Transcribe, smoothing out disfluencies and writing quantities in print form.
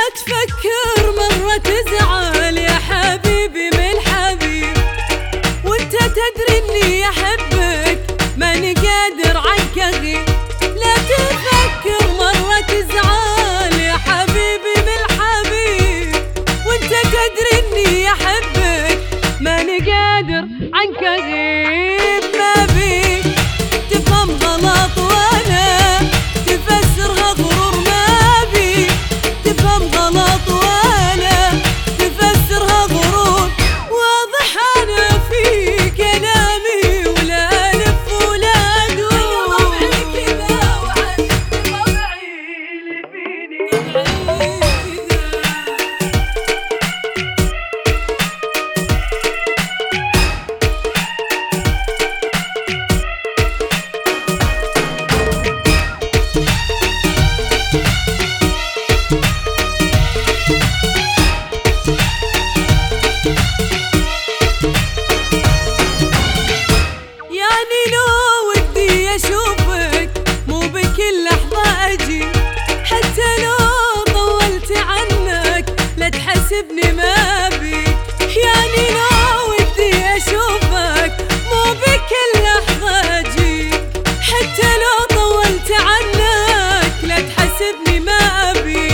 تفكر مرة تزعل يا حبيبي من الحبيب، وانت تدري اني احبك ماني قادر عنك اغيب. لا تفكر مرة تزعل يا حبيبي من الحبيب، وانت تدري اني احبك ماني قادر عنك اغيب. ما بيك تفهم غلط ولا تفسرها غرور، ما بيك تفهم غلط ولا تفسرها غرور. واضح انا في كلامي ولا الف ولا ادور، طبعي كذا وعن طبعي اللي فيني كذا. أشوفك مو بكل لحظة أجي، حتى لو طولت عنك لا تحسبني ما بيك. يعني لو ودي أشوفك مو بكل لحظة أجي، حتى لو طولت عنك لا تحسبني ما أبيك.